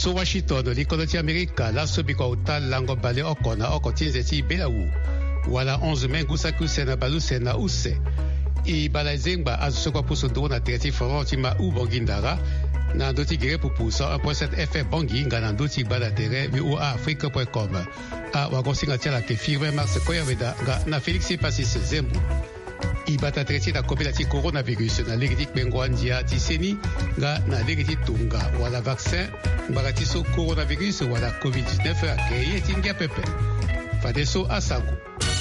So Washington likono ti Amerika la sobi kwa uta lango bale okona okotinze ti Belau. Wala 11 mengu sakuse na baluse na use. I balazengba azusokwa puso do na tereti foranti ma ubongindara. Na doti gere pupu 101.7 FM Bongi nga na doti bala tere voaafrique.com. A wagonsinga tia la ke firme mars koya weda nga na Felix Pasis Zembu. I bata treti na kopela ti coronavirus na legiti kpengwandia ti seni nga na legiti tunga wala vaccin mbara ti so coronavirus wala COVID-19 akeye ti ngia pepe. Fade so asango.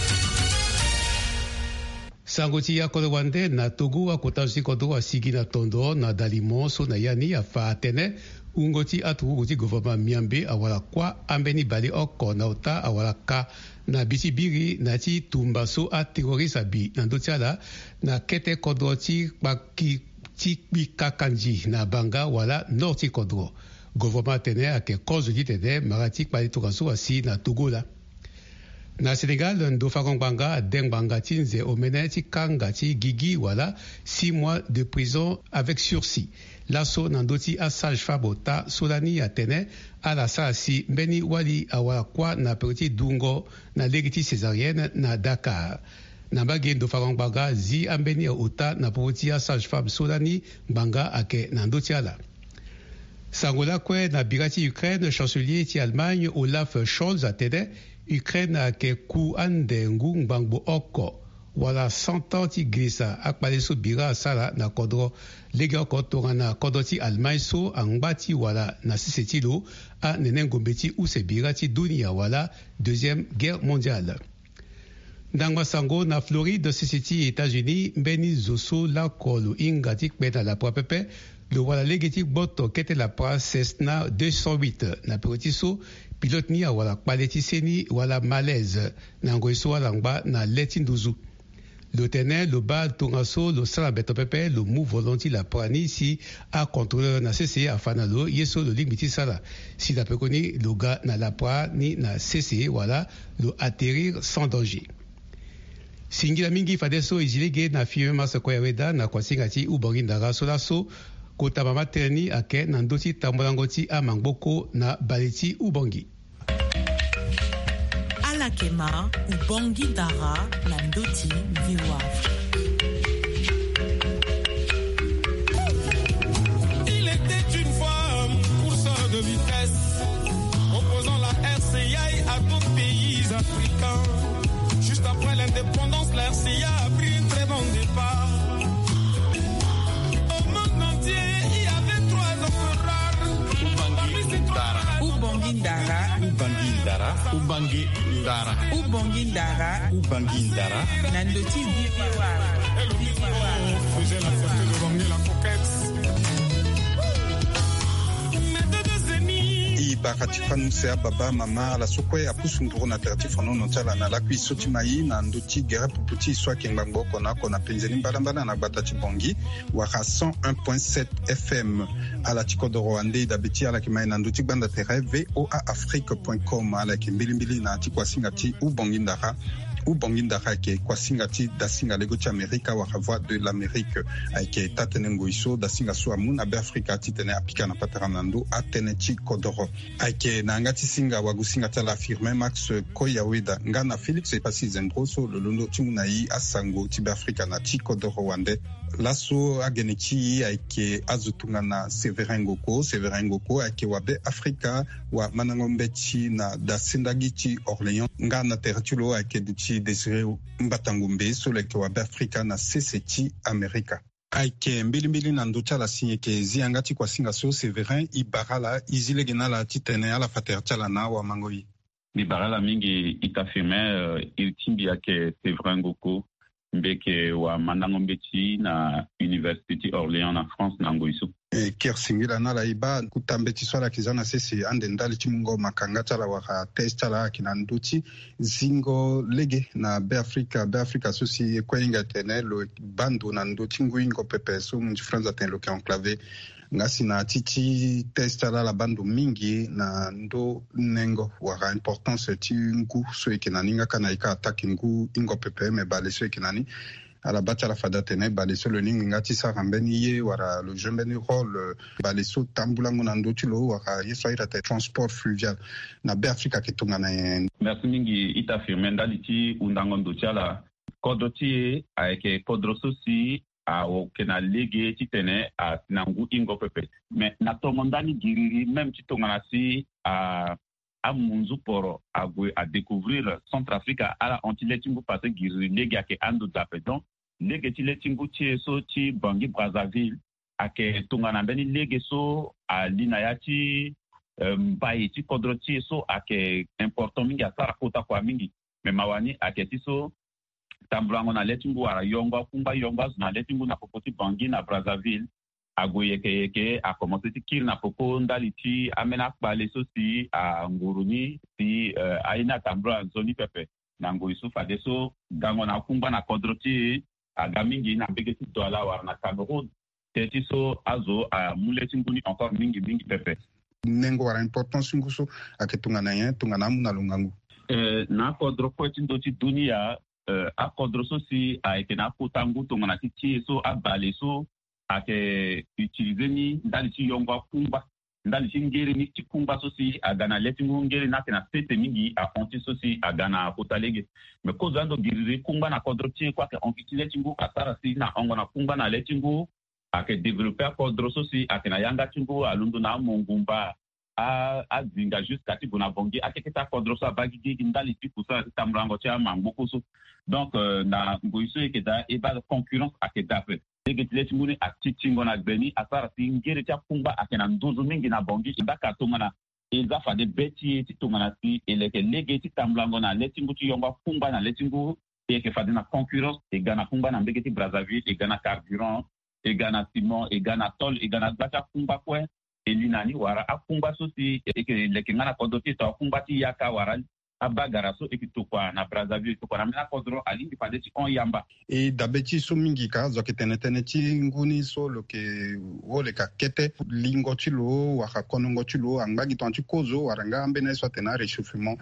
Sango ti yakolo wande na Togo akota zikodo asigi na tondo na dalimon so na yani afa atene ungoti atu ti gouvernement miambe awala kwa ambeni bali oko na uta awala ka na bisibiri na ti tumba so a terroriste bi na dotiala na kete kodro ti paki ti kakanji na banga wala nord ti kodro gouvernement tene ake cause di tene marati pali tokaso asi na Togo la. Na Sénégal, ndo fakongbanga dengbanga tinze omene ti kanga ti gigi wala 6 mois de prison avec sursis. Lasso nandoti a sage fabota solani atene ala sasi mbeni wali awala kwa na petit dungo na legiti césarienne na Dakar. Na bagi ndo fakongbanga zi ambeni ota na petit a sage fab solani banga ake nandoti ala. Sangola kwe na birati Ukraine chancelier ti Allemagne Olaf Scholz atene Ukraine a ke ku ande ngung bangbo oko wala 100 ans ti glisa akpale so bira sala na kodro lege oko tonga na kodro ti Allemagne so angbati wala na siseti lo a nenengombe ti use bira ti dunia wala deuxième guerre mondiale. Ndangwa sango na Floride siseti États-Unis mbeni zoso la kolo inga ti kpena la propepe lo wala lege ti boto kete la pra Cessna 208 na perotiso pilote ni awala kpaleti seni wala malaise na ngoiso wala ngba na leti nduzu. Le tenant le ba tongaso lo sala beto pepe lo mou volonti la prani si a contrôleur na CCE afana lo yeso lo limiti sala si la pekoni lo ga na la pra ni na CCE wala lo atterrir sans danger. Singila mingi fadeso izilege na firme masa koyaweda na kwasingati ubongindara solaso kota mama terni ake na ndoti tambolangoti a mangboko na baleti ubongi. Alakema ubongi dara na ndoti viwa. Il était une fois courseur de vitesse opposant la RCI à d'autres pays africains. Juste après l'indépendance, la RCI a pris un très bon départ. Au monde entier, il y avait 3 hommes rares. Ubongindara, Ubangindara, Ubangindara, Ubongindara, Ubangindara, Nandoti Viwa. Et le micro faisait la fête de Bangui la coquette. Bakati fanusea baba mama la sokwe apusu nduro na teratifu nono tala na lakwi soti mai na nduti gere puputi swa kengbango kona penzeni mbala na batati bongi waka 101.7 FM ala tikodoro ande da beti ala kimai na nduti banda tere voaafrique.com ala kimbilimbili na tikwa singati ubongindara ubongindara ke kwa singati da singa lego ti Amerika waka voix de l'Amérique ke tatene ngoiso da singa so amuna be Afrika titene apika na pataranando atene ti kodoro ake na ngati singa wagusinga tala affirme Max Koyaweda ngana Felix Epasi Zendroso lolondo timunai asango ti be Afrika na ti kodoro wande laso ageneki ake azutunga na Severin Ngoko ake wabe Afrika wa manangombe ti na da sindagi ti Orléans ngana tertulo ake duti Désiré Mbatangumbe soleke wabe Afrika na CCT Amerika ake mbili na ndocha la sinye ke ziangati kwa singa so Severin ibarala izilegena la titene ala faterchala na wa mangoi ibarala mingi itafirme iltimbi yake Severin Ngoko mbeke wa manangombeti na University Orléans na France na ngoiso ker singila na la iba kutambeti swala kizana sisi ande ndali chimungo makanga chala waka test chala kina nduti zingo lege na be Africa sosi kwenga tenelo bandu na nduti nguingo pepe so mji franza tenlo ke enclavé ngasi na titi test chala la bandu mingi na ndo nengo waka importance ti ngu so ikinaninga kana ika attaque ngu ingo pepe me bale so ikinani ala bachala fada tene baleso le ning ngati sa rambeni ye wara le jembeni rôle baleso tambulango na ndotilo wara yeso ira te transport fluvial na be Afrika ketunga na yen. Merci mingi ita firme ndaliti undango ndochala kodoti aeke kodrososi a okena lege titene a nangu ingo pepe mais na tomondani giriri même titongana si a munzu poro a découvrir Centrafrique à la antiletingu parce giriri lege ake ando dapedon lege tiletingu tie so ti Bangui Brazzaville ake tongana beni lege so a linayati mbaye ti kodroti so ake important mingi asara kota kwa mingi mais mawani ake tiso tambulango na letingu wara yongwa kumba yongwa na letingu na popoti Bangui na Brazzaville agoyeke a commencé ti kir na popo ndaliti amena kpale so si a nguruni si aina tambula zoni pepe na ngoisu fade so gango na kumba na kodroti aga mingi na begeti dola war na Cameroun teti so azo a muletingu ni encore mingi pepe nengo wara importance nguso aketunga na yen tunga na muna lungangu na kodro kweti ndoti dunia a kodro so si a ekena kutangu tunga na titi so a bale so ake utiliser ni ndaliti yongwa kumba ndaliti ngere ni tikumba so si agana letingu ngere na tena sete mingi a onti so si agana potalege me ko zando giriri kumba na kodro tie kwa ke onti letingu kasara si na ongo na kumba na letingu ake développer kodro so si ake na yanga tingu alundu na mongumba a zinga jusqu'à ti bona bongi akeketa kodro so bagigi ndaliti kusa tamrango tia mangoko so donc na ngoiso ekeda eba concurrence ake dape legetileti muni atitingo na beni asara singere tia kumba akena nduzu mingi na bongi ibaka tongana eza fade beti ti tongana si eleke legeti tamblango na letingu ti yomba kumba na letingu eke fade na concurrence egana kumba na mbegeti Brazzaville egana carburant egana ciment egana tol egana bata kumba kwe elinani wara akumba so si eke leke ngana kodoti ta kumba ti yaka wara abagara so ekitokwa na Brazzaville to kwa na kodro alingi fade ti on yamba e dabeti so mingi ka zo ketenetene ti nguni so loke wole ka kete lingo ti lo waka konongo ti lo angbagi to anti kozo waranga ambene so tena réchauffement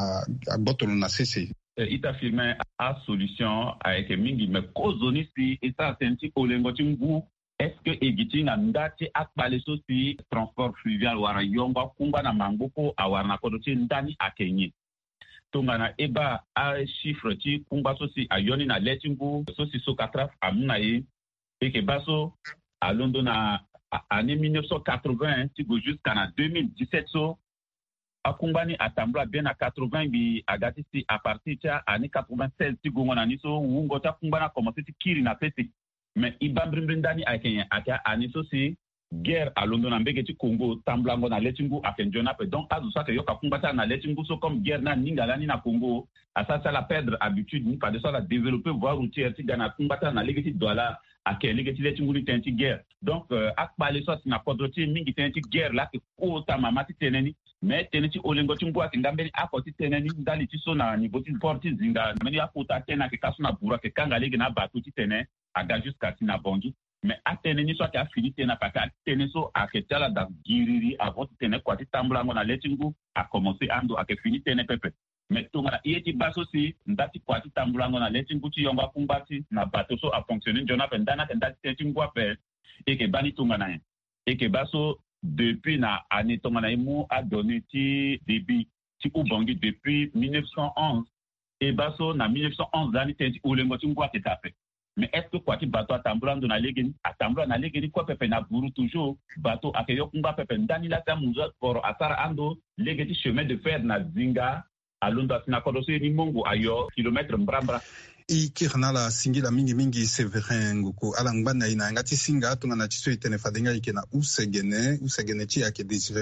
a botolo na cc ita firme a solution avec mingi me kozo ni si eta senti olengo ti ngu est-ce que egiti na ndati akpale so si transport fluvial wara yongwa kumba na mangoko awara na kodo ti ndani akenye tongana eba a chiffre ti kumba so si ayoni na letingu so si so katraf amuna ye eke baso alondo na année 1980 ti go jusqu'à na 2017 so akumbani atambula bien à 80 bi agati si à partir ti année 96 ti gongo na ni so wungo ta kumbana commencé ti kiri na pete mais ibambrimbre ndani akenya aka ani so si guerre à London na mbege ti Congo tamblango na letingu akenjona pe donc azu sa ke yoka kumbata na letingu so comme guerre na ningala ni na Congo asa la perdre habitude ni pas de ça la développer voie routière ti gana kumbata na legeti douala ake legeti letingu ni tenti guerre donc akpale so na kodroti mingi tenti guerre la ke ko ta mamati teneni mais teneti olengo ti ngwa ke ngambeni akoti teneni ndali ti so na niveau ti porti zinga meni akota tena ke kaso na bura ke kanga lege na batu ti tene aga jusqu'à tina bongi mais atene ni so ka fini tena paka tene so aketala da giriri avant tene kwa ti tambulango na letingu a commencer ando ake fini tene pepe mais tonga yeti baso si ndati kwa ti tambulango na letingu ti yonga kumbati na bato so a fonctionner jona pe ndana ke ndati tetingu ape eke bani tonga na eke baso depuis na année tonga na mu a donné ti débit ti ubongi depuis 1911 et baso na 1911 dani tenti ulengo ti ngwa ke tape mais est-ce que quoi ti bateau atambulando na legeni atambula na legeni kwa pepe na buru toujours bateau akeyo kumba pepe ndani la ta munzo poro asara ando legeti chemin de fer na zinga alondo asina kodoso ni mongo ayo kilomètre mbrambra i kirna la singila mingi Severin ngoko ala ngbana ina ngati singa tunga na tiso itene fadenga ikena usegene chi ake Désiré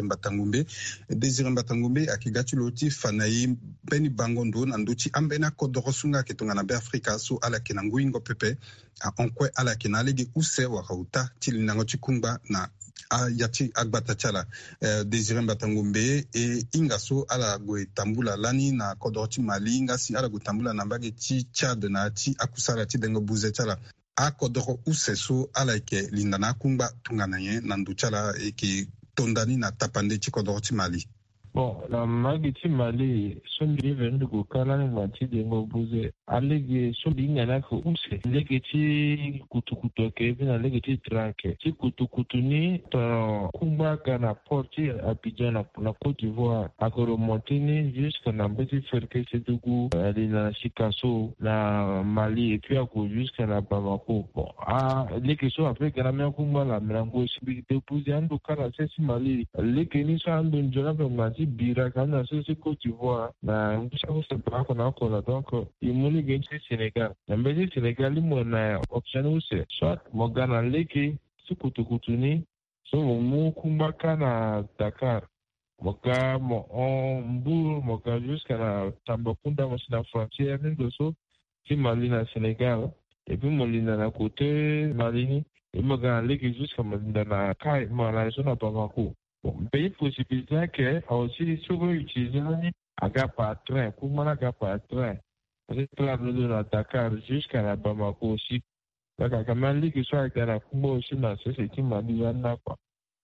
Mbatangombe akigati loti fanayi beni bangondo na nduti ambena kodorosunga ke tunga na be Afrika so ala kena nguingo pepe a onkwe ala kena legi use wa kauta tilinango chikumba na yati agbata chala Désiré Mbatangombe e ingaso ala go tambula lani na kodoroti Mali ngasi ala go tambula na mbage ti Chad na ti akusala ti dengo buze chala akodoro useso ala ke lindana kumba tungana ye na nduchala eke tondani na tapande ti kodoroti Mali. Bon, la magiti Mali, son vendu go kala ni ngati dengo buze alege so linga na ko use lege ti kutukutu ke bina lege ti tranke ti kutukutu ni to kumba kana porti Abidjan na Côte d'Ivoire akoro montini jusqu'à na mbeti ferke setugu ali na Sikasso na Mali et puis akoro jusqu'à na Bamako bon lege so après kana me kumba la mrango sibi depuzi ando kana sesi Mali lege ni so ando njona pe mati bira kana sesi Côte d'Ivoire na mbisa ko se ba ko na ko la donc against Sénégal. Mbezi Sénégal mona option use soit mogana leki sukutukutuni so mu kumbaka na Dakar. Moga mo mbu moga jusqu'à la Tambacounda mo na frontière de so qui Mali na Sénégal et puis molina na côté Mali et moga leki jusqu'à na Kai mala so na Bamako. Bon, pays possibilité que aussi souvent utiliser aga par train, kumana aga par train. Peut-être de Dakar jusqu'à la Bamako aussi. Donc, quand même, que soit avec la Kumba aussi, c'est qui m'a dit là, quoi.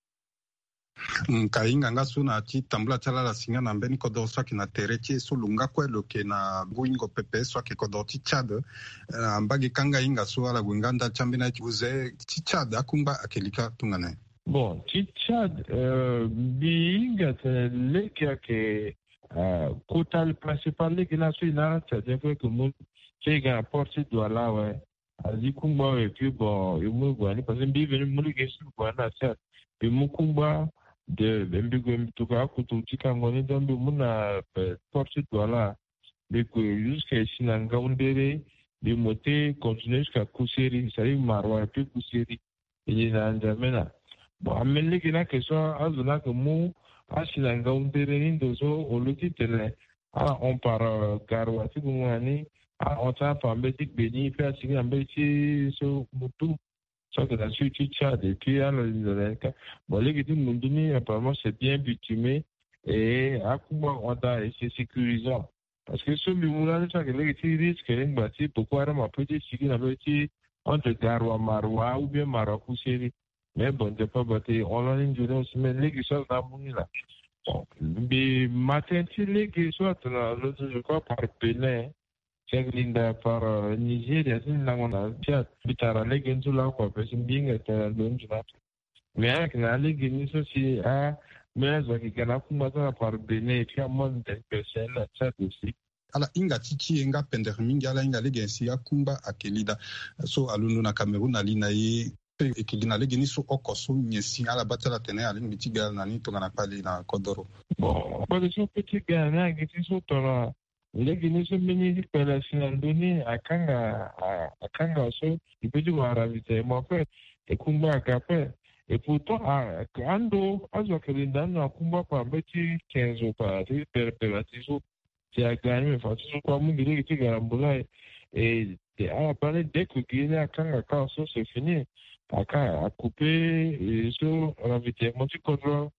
Kainga ngasu na ti tambula chala la singa na mbeni kodo swa ki na tereche so lunga kwelo ke na guingo pepe swa ke kodo ti Chad ambagi kanga inga so ala gwinganda chambina uze ti Chad akumba akelika tungane. Bon, ti Chad biinga leke ke quota principal qui n'a su là c'est-à-dire que mon c'est un porte doit là ouais azikumba et puis bon il me voit parce que bien venu mon question quoi là ça et mon combat de mbigo mtuka kututika ngoni dambe muna porte doit là mais que jusqu'à sinanga ondere de monter continuer jusqu'à Kuseri ça arrive Marwa et puis Kuseri il est en Jamena bon amène qui là que soit azuna que mon asilanga untereni dozo oluti tele on par garwati gumani on ta pambeti beni pe asigi ambeti so mutu so que dans ce Tchad et puis à l'Indonésie bon les qui munduni apparemment c'est bien bitumé et akuma on a et c'est sécurisant parce que ce mimoula ça que les qui risque les bâti pourquoi on a petit sigi na petit entre Garwa Marwa ou bien Marakou série. Mais bon, je pas battre. On a une journée aussi, mais les qui sont dans mon là. Bon, mais matin, les qui sont dans l'autre, je crois, par Bénin, c'est Linda par Nigeria, c'est là on a déjà, bitara les qui sont là, quoi, parce que bien que l'autre là. Mais avec les qui sont aussi, mais je qui gagne pour moi par Bénin, et puis à mon personne, là, ça aussi. Ala inga chichi inga pendermingi ala inga lege si akumba akelida so alunu na Cameroun alina ye ekigina lege ni so okoso nyesi ala batala tene ali mitiga na ni tongana pali na Kodoro bon pas de so petit gars na ngiti so tola lege ni so mini pela sinandoni akanga so ibedi wara vite mo fait e kumba akape et pourtant ando azo kelinda na kumba pa beti 15 pa perpelatiso c'est à gagner, mais façon quoi, mon gars qui garambula et à parler dès que Guinée a quand c'est fini, à couper et sur l'invité, mon petit corps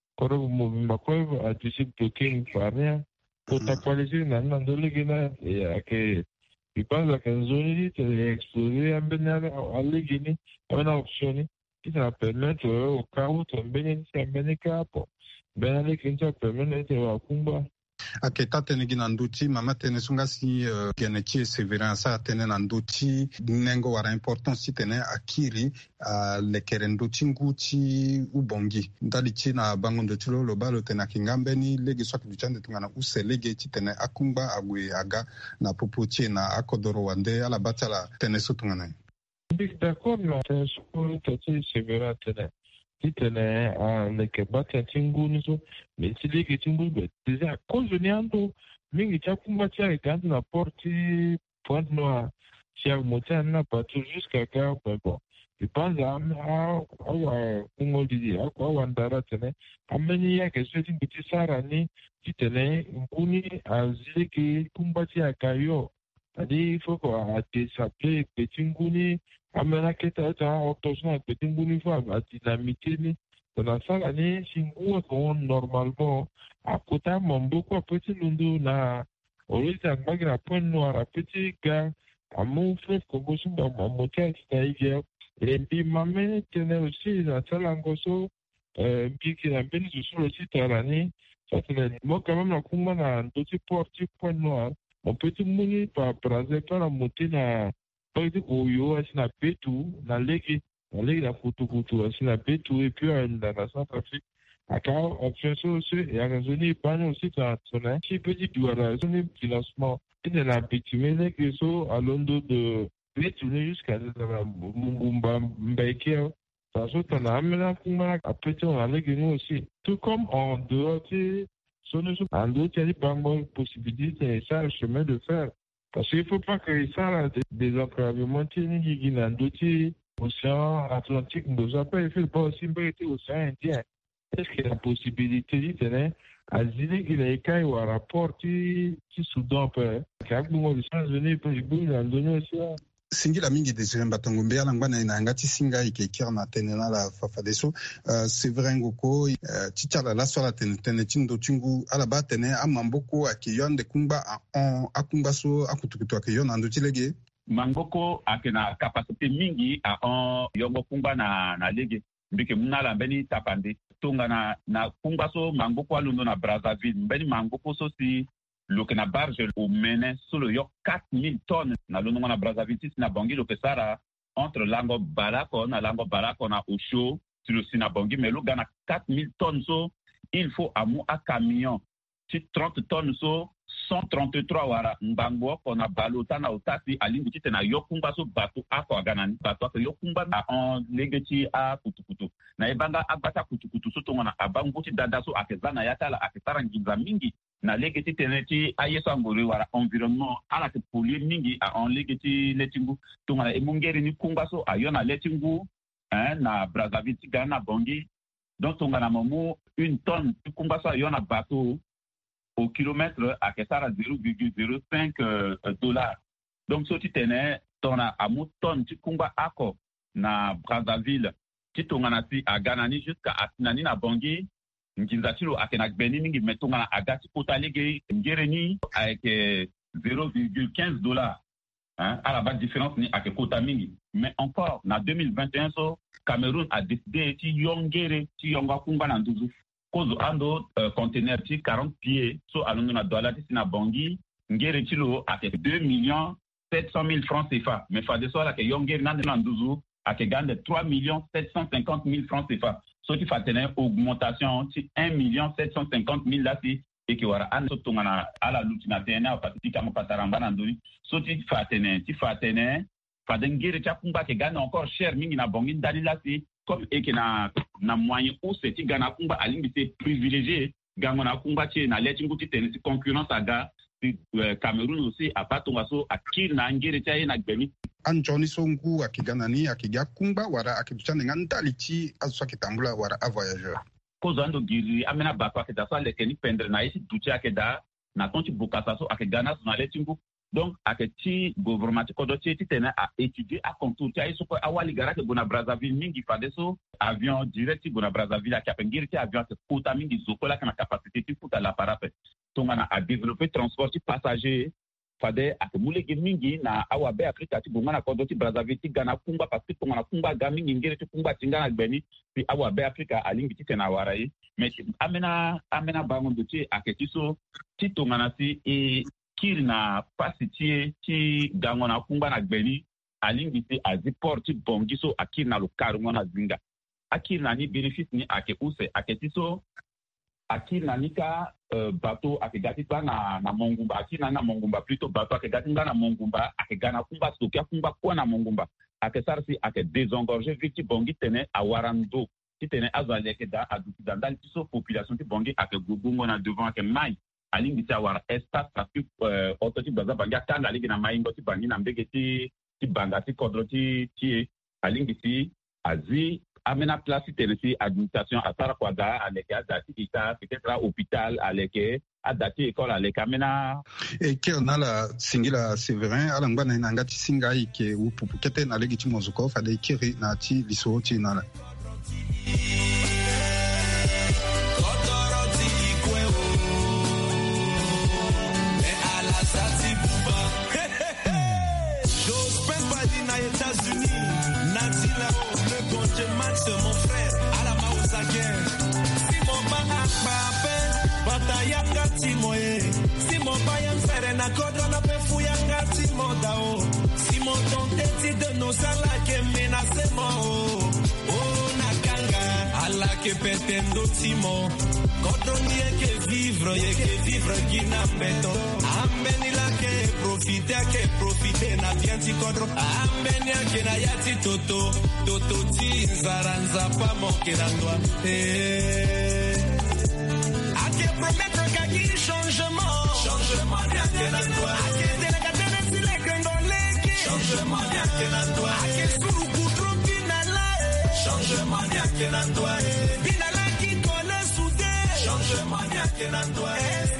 ma preuve a décidé de bloquer par rien pour t'actualiser dans le Guinée et à que il pense à qu'un zone est explosé en Bénin à la Guinée, on a optionné qui ça permet au cas où ton Bénin c'est un Bénéca pour Bénin qui ça permet de Kumba. Aketa tene gina nduti mama tene sunga si genechi severin sa tene na nduti nengo wara importance tene akiri le kerenduti nguti ubongi ndali china bango nduti lo balo tene kingambe ni lege swaki duchande tungana use lege chi tene akumba agwe aga na popochi na akodoro wande ala batala tene sutungana. D'accord non c'est sur tete severin tene titene le kebata tinguni so mais si les tinguni be déjà cause niando mingi chakumba cha gandi na porti point noir chia motin na pas jusqu'à quand bon il pense à kungo didi à wandara tene ameni ya que c'est une petite sarani titene nguni azile ki kumba cha kayo tadi il faut quoi s'appeler petit nguni amena keta ta octobre petit nguni fa dynamité ni dans ça l'année singu ko normalement à côté mambo ko petit lundu na orita magra point noir à petit gars à mon frère ko bosu ba motel staïge et puis maman tenait aussi dans ça langoso puis qui a béni sur le site l'année ça c'est moi quand même la kuma na petit porti point noir on peut tout muni par exemple la montée na par exemple oyo asina petu na legi la kutu asina petu et puis dans la Centrafrique aka option so et à zone pas aussi ça sonne si petit douala zone financement et de la bitumene que so à l'ondo de petu jusqu'à la mumba mbeke ça saute na amena kuma après on a legi aussi tout comme en dehors en d'autres, il y a pas de possibilité de ça, le chemin de fer. Parce qu'il ne faut pas que ça, des enclavements, qui dans d'autres océans Atlantiques, nous appelle, il ne faut pas aussi être océan Indien. Est-ce qu'il y a la possibilité de tenir à dire qu'il y a un rapport qui Soudan peut, qui a des États-Unis, pour les boules, dans l'Indonésie. Singila mingi desire mbatango mbea la ngwana ina ngati singa ikekira na tenena la fafadeso c'est vrai ngoko titala la sola tenene tindo tingu ala ba tene amamboko akiyonde kumba akumba so akutukutu akiyona ndo tilege mangoko akena capacité mingi a yongo kumba na lege mbike munala mbeni tapande tonga na kumba so mangoko alundo na Brazzaville mbeni mangoko so si loke na barge au mene solo yo 4000 tonnes na lono na Brazzaville na Bangui loke sara entre lango barako na Osho sur le Sinabangui mais lo gana 4000 tonnes so il faut amu a camion ti 30 tonnes so 133 wara mbangbo kona balota na utasi alingi ti na yokumba so bato ako ganani bato ako yokumba na on legeti a kutukutu na ebanga agbata kutukutu so tongona abango ti dada so akezana yatala aketara nginza mingi na legeti teneti ayeso ngori wara environnement ala te poli mingi a on legeti letingu tongona emungeri ni kumba so ayona letingu na Brazzaville ti gana Bangui donc tongana momu une tonne kumba so ayona bato au kilomètre à Kessara 0,05 dollars. Donc, si tu tenais ton tonne, tu kumba ako na Brazzaville, tu tonganasi à Ganani jusqu'à Atinani na Bangui, Nkinzatilo à Kenak Beningi, mais tongana à Gati Kotalege, Ngereni avec 0,15 dollars. À la base différence ni à Kotamingi. Mais encore, en 2021, Cameroun a décidé de yongere, yonga kumba na Ndouzou. Cause ando conteneur ti 40 pieds so alondo na douala ti na Bangui ngere tilo ake 2 700 000 francs CFA mais fa de so la ke yongere na nduzu ake gande 3 750 000 francs CFA so ti fa tene augmentation ti 1 750 000 là ti et que wara an so tongana ala lutina tene a patiti kama pataramba na nduri so ti fa tene fa de ngere ti kumba ke gande encore cher mingi na Bangui ndali là ti comme et que na moyen où c'est gana kumba alingi c'est privilégié gango na kumba tie na leti nguti tenisi concurrence aga Cameroun aussi a patonga so akir na ngere tia na gbemi anjoni songu akiganani akiga kumba wara akibutane ngandali ti aso kitambula wara a voyageur kozando giri amena bakwa ke da so le keni pendre na isi dutia ke da na tonti bukasa so akigana so na leti ngu donc aketi gouvernement ko do ti tena a étudier a contour ti ayiso ko awali garake bona Brazzaville mingi fadeso avion direct bona Brazzaville a kapengiri ti avion te kota mingi zokola kana capacité ti futa la parape tongana a développer transport ti passager fade akumule mingi na awabe Afrika ti bongana ko do ti Brazzaville ti gana kumba parce que tongana kumba ga mingi ngere ti kumba tingana gbeni ti awabe Afrika alingi ti tena warai mais amena bango do ti aketi so ti tongana si e kiri na pasitier ti gango na kumba na gbeni alingi ti azi porti Bangui so akiri na lokaru ngona zinga akiri na ni bénéfice ni ake use ake ti so akiri na nika bateau ake gati pa na Mongumba akiri na Mongumba plutôt bateau ake gati na Mongumba ake gana kumba so kia kumba kwa na Mongumba ake sarsi ake désengorger viti Bangui tene a warando ti tene azaleke da aduti dandali ti so population ti Bangui ake gubungo na devant ake mai alingi ti awara espace parce que auto ti Brazzaville atanga alingi na maingo ti Bangui na mbege ti banga ti kodro ti alingi ti azi amena place tene si administration asara kwaga aleke adati ita peut-être hôpital aleke adati école aleke amena e ke na la singila Séverin ala ngwana na ngati singa ike upupu kete na legi ti mozuko fa de kiri na ti liso ti na la États-Unis, Nati là-haut, le bon Max, mon frère, à la Maosaguer. Si mon man a pas batayanga timoye simo bayan serena kodona pefuyanga timodao simo tonteti de nosala ke menacement oh nakanga ala ke petendo timo kodoni ke vivre gina beto ambeni la ke profite na bianti kodro ambeni ke na yati toto ti zaranza pa mokerandwa ake promettre kaki changement ya kenandwa ake delegate sile kengoleki changement ya kenandwa ake suru kutro binala changement ya kenandwa binala ki kole soude changement ya kenandwa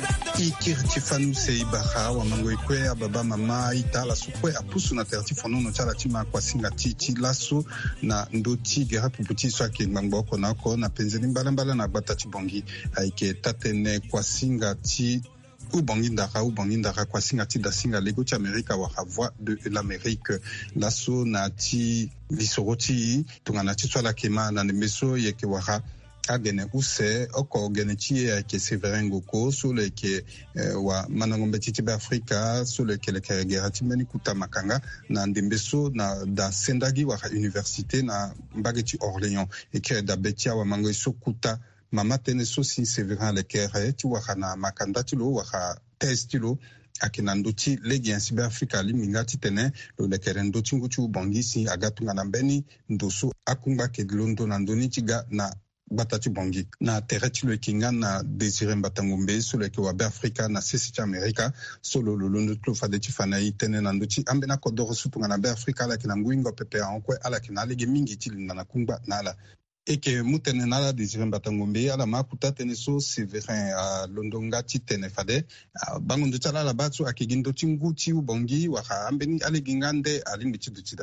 ikirti fanu seibaha wa mango ikwe ababa mama itala sukwe apusu na terti fonono chala tima kwa singa titi laso na ndoti gera puputi swake ngamboko nako na penzeni mbala na batati bongi aike tatene kwa singa ti ubongi ndaka kwa singa ti da singa lego ti Amerika wa voix de l'Amérique laso na ti visoroti tungana ti swala kema na nemeso yeke wara agene use oko gene tie ke Severin Goko sole ke wa manangombe titi ba Afrika sole ke le kegera timeni kutamakanga na ndembeso na da sendagi wa université na mbageti Orléans et que da betia wa mango sokuta mama tene so sin Severin le kere ti wa na makanda ti lo wa test lo akina ndoti legi en Cyber Africa liminga titene lo le kere ndoti ngutu bongi si agatunga na mbeni ndoso akumba ke londo na ndoni tiga na batati bongi na tereti lo kinga na Désiré Mbatangombe solo ke wa Afrika na sisi Amerika solo lolondo tlo fadeti fanai tene na nduti ambena kodoro sutunga na Afrika la kina ngwingo pepe ankwe ala kina lege mingi tilinda na kumba nala eke mutene nala Désiré Mbatangombe ala makuta tene so Séverin a londonga titene fade bango ndutala la batsu akigindo tinguti ubongi wa ambeni ale gingande alimbi tidutida.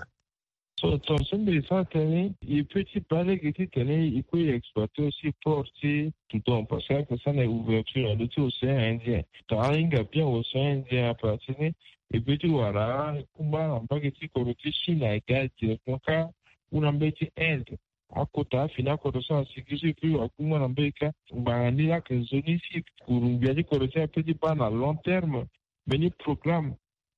Ton semble ça tenir, il peut y parler que tu tenais, il peut exploiter aussi porter tout le temps parce que ça n'est ouverture de tout l'océan Indien. T'as un bien océan Indien à partir et puis tu vois combat en bas que tu connais Chine à égal directement car ou n'embêter Inde. À côté, finalement, quand ça c'est que c'est plus à comment n'embêter bah ni là que zone ici pour bien dire que c'est un petit pas à long terme, mais il proclame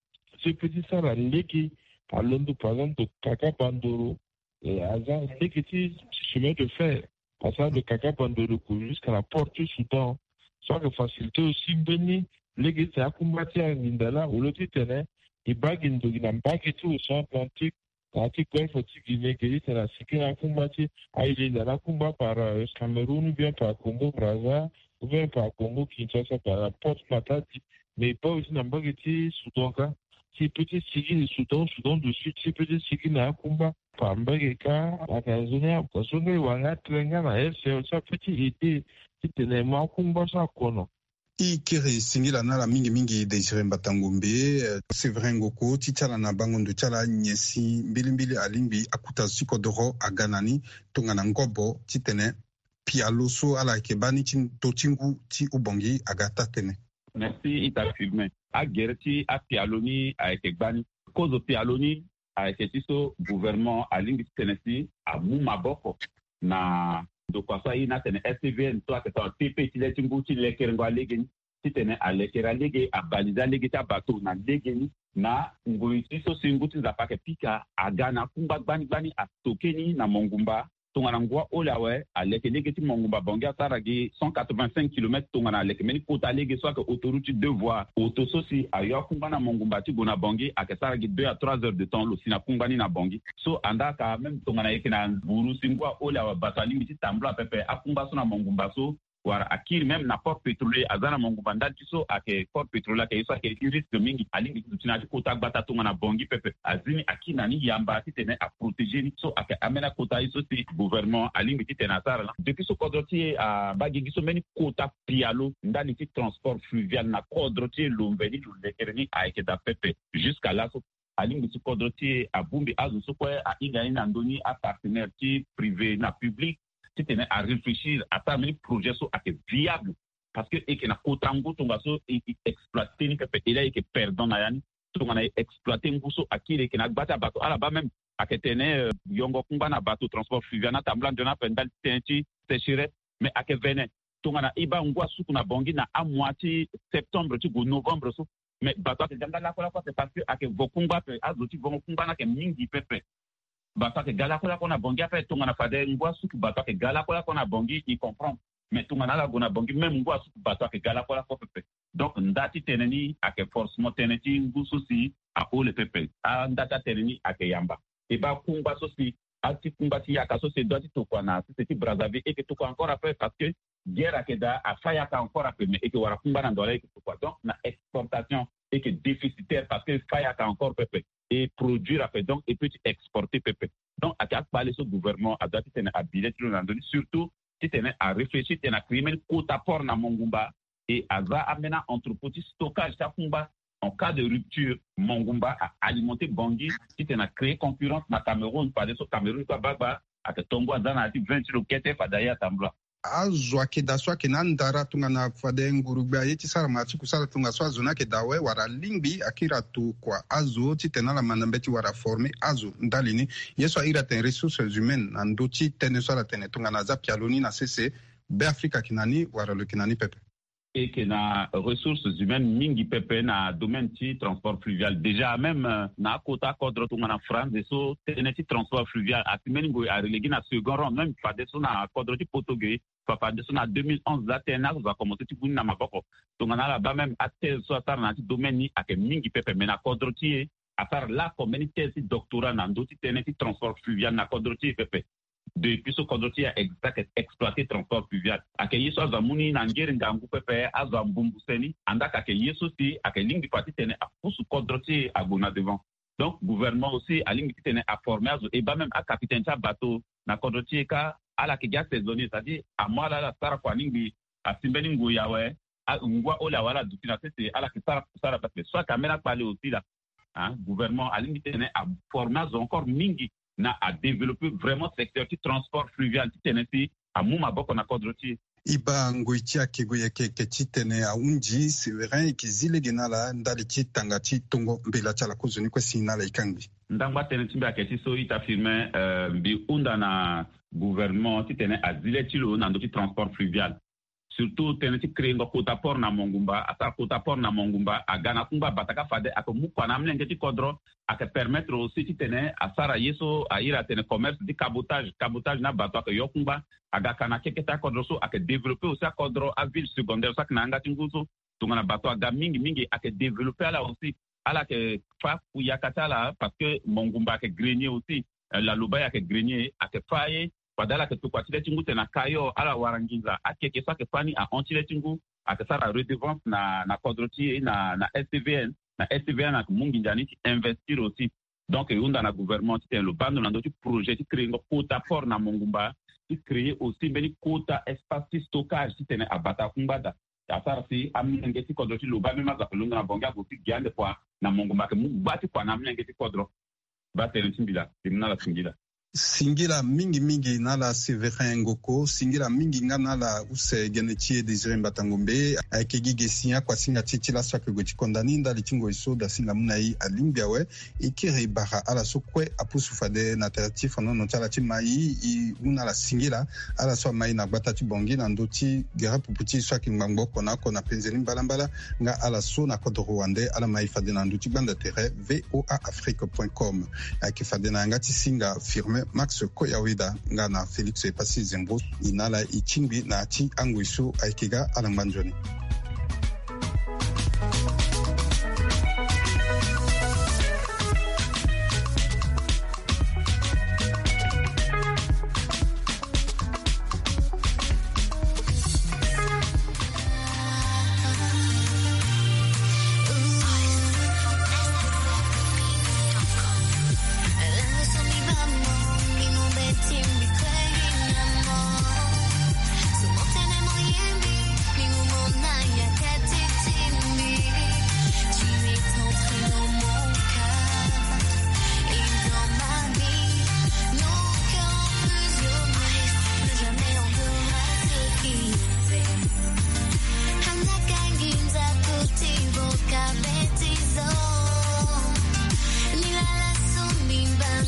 ce petit ça la légué à l'Inde, par exemple, de Kaka Bandoro, et à ça, c'est que tu chemin de fer, passant de Kaka Bandoro jusqu'à la porte du Soudan, soit que faciliter aussi béni, les gars, c'est à combattre à Nindala, ou le titre, et baguette, il n'a pas quitté au champ Atlantique, Atlantique, il faut qu'il c'est la sécurité à combattre, à Nindala, combat par Cameroun, ou bien par Congo, Brazza, ou bien par Congo, Kinshasa, par la porte Matadi, mais pas aussi n'a pas quitté Soudan, si petit sigi le Soudan du Sud, si petit sigi na kumba, pambageka, la Tanzania, parce que wanga tlenga na ese, ça petit été, si tene ma kumba sa kono. Ikiri singila na la mingi Désiré Mbatangombe, Séverin Goko, titala na bangondo tala nyesi mbili alimbi akuta sikodoro aganani, tongana ngobo, titene, pialoso ala kebani totingu ti ubongi agata tene. Merci, ita filmé. A Gerti, a Pialoni, a Ekebani. Cause Pialoni, a Eketiso, gouvernement, a Lingis Tennessee, a Moumaboko. Na, do kwa sa ina tene SCVN, to a keta TP, tile timbuti, lekerengwa legeni, titene a lekera lege, a baliza lege ta bato, na legeni, na nguitiso singuti za pake pika, a Ghana, kumba bani, a Tokeni, na Mongumba, Tonganangwa Olawe, à l'Ekenegeti Mongumba Bonga Saragi, 185 km Tongana Lek, mais Kota Lege soit que autoroute 2 voies, Autososi, à Yokumbana Mongumba Tibona Bongi, à Kasaragi 2 à 3 heures de temps, le Sinakumbani na Bongi. So, Andaka, même Tongana Ekena, Buru Singwa Olawa Batali, Miti Tambla Pepe, Akumba Sona Mongumba So, war akiri même na port pétrolier azana Mongumba ndati so ake port pétrolier ke so ake risque mingi alingi tutina kota gbata to na bongi pepe azini akina ni yamba titene a protéger ni so ake amena kota iso si gouvernement alingi titena sara la depuis so kodrotier a bagigi so meni kota pialo ndani ti transport fluvial na kodrotier lombeni lulekerni a eke da pepe jusqu'à là so alingi ti kodrotier a bumbi azu so kwa a ingani na ndoni a partenaire ti privé na public titene à réfléchir à ça mais projet so ake viable parce que et na kotango tonga so exploiter ni pepe ila et que perdant na yani tonga na exploiter nguso akire ke na gbata bato ala ba même aketene yongo kumba na bato transport fluvial na tambla de na pendal tenti sécheresse mais ake vene tongana iba ngwa suku na bongi na a moitié septembre ti go novembre so mais bato ake janga la kola c'est parce que ake vokungba pe azoti vokungba na ke mingi pepe bato ake gala kola na bongi ape tongana fade ngwa suku bato ake gala kola na bongi il comprend mais tongana la gona bongi même ngwa suku bato ake gala kola pepe donc ndati teneni ake forcément teneti ngusu si a ole pepe a ndata teneni ake yamba e ba kungba so si ati kungba si yaka so se doit to kwana si c'est Brazzaville et que to encore après parce que guerre akeda a faya ka encore après mais et que wara kumba na ndole que quoi donc na exportation et que déficitaire parce que faya ka encore pepe et produire après donc et peut exporter pepe donc à parler ce gouvernement a doit tenir à bilet surtout si tenir à réfléchir tenir à créer une quota port na Mongumba et à va amener entrepôt stockage ta kumba en cas de rupture Mongumba a alimenté Bangui si tenir à créer concurrence na Cameroun par exemple Cameroun quoi baba à que tombo dans la 20 kilo kete fadaya tambla azwa ke da swa ke nandara tunga na fade ngurugba yeti sara machi kusala tunga swa zona ke dawe wara lingbi akira tu kwa azo ti tenala manambeti wara former azo ndalini yeso ira ten ressources humaines andoti tene sala tene tunga na zapialoni na cc be Afrika kinani wara le kinani pepe et que na ressources humaines mingi pepe na domaine ti transport fluvial déjà même na kota kodro tunga na France de so teneti transport fluvial atimeni go a relégué na second rang même pas de so na kodro ti Portugais papa de so na 2011 la tena va commencer ti buni na maboko tunga na là-bas même à tel so atar na ti domaine ni ake mingi pepe mais na kodro ti atar la communauté ti doctorat na ndoti teneti transport fluvial na kodro ti pepe depuis ce condoti a exploité transport fluvial ake yeso azamuni na ngere ngangu pepe azambumbuseni andaka ake yeso si ake lingi parti tene a pusu condoti a gona devant donc gouvernement aussi a lingi tene a former azo et ba même a capitaine ta bateau na condoti ka ala ke ga saisonnier c'est-à-dire a moi la sara kwa lingi a simbeni ngo yawe a ngwa ola wala dupina c'est ala ke sara parce que soit camera parler aussi là hein gouvernement a lingi tene a former azo encore mingi na a développer vraiment secteur du transport fluvial ti tenesi a muma boko na kodroti iba ngoitia kegoye ke titene a unji severin ikizile genala ndali kitanga ti tongo mbela chala kozoni kwa sinala ikangi ndangba tenesi mbe aketi so ita firme bi unda na gouvernement ti tene a zile tilo na ndo ti transport fluvial surtout teneti créer ngo kota port na Mongumba ata kota port na Mongumba a gana kumba bataka fade ako mukwa na mlenge ti kodro aka permettre aussi ti tene a sara yeso a ira tene commerce di cabotage na bato aka yokumba aga kana keketa kodro so aka développer aussi a kodro a ville secondaire sak na anga tinguso tungana bato aga mingi aka développer ala aussi ala ke fa kuyakata la parce que Mongumba aka grenier aussi la loba aka grenier aka faye padala ke to kwatile tingu tena kayo ala warangiza akeke sa ke fani a ontile tingu akasara redevance na kodroti na STVN na mungi njani ti investir aussi donc yunda na gouvernement ti le bando na ndoti projet ti créer ngo quota port na Mongumba ti créer aussi beni quota espace stockage ti tene abata kumbada asara si amnenge ti kodroti lo ba mema za kulunga na bonga ko ti giande kwa na Mongumba ke mu bati kwa na amnenge ti kodro ba tene timbila timna la singila singila mingi nala Severin Ngoko singila mingi nala use genetie Désiré Mbatangombe akegi gesia kwa singa titila swake go tikondani ndali tingo isoda singa munai alimbia we ikiri bara ala sokwe apusu fade na alternative no notala ti mai I una la singila ala so mai na gbata ti bongi na ndoti gera puputi swake ngbangboko na kona penzeni mbalambala nga ala so na kodro Rwandais ala mai fade na ndoti banda terre voaafrique.com akifade na ngati singa firme Max Koyawida ngana Felix Epasi Zembo inala ichingbi na ati anguisu aikiga alangbanjoni.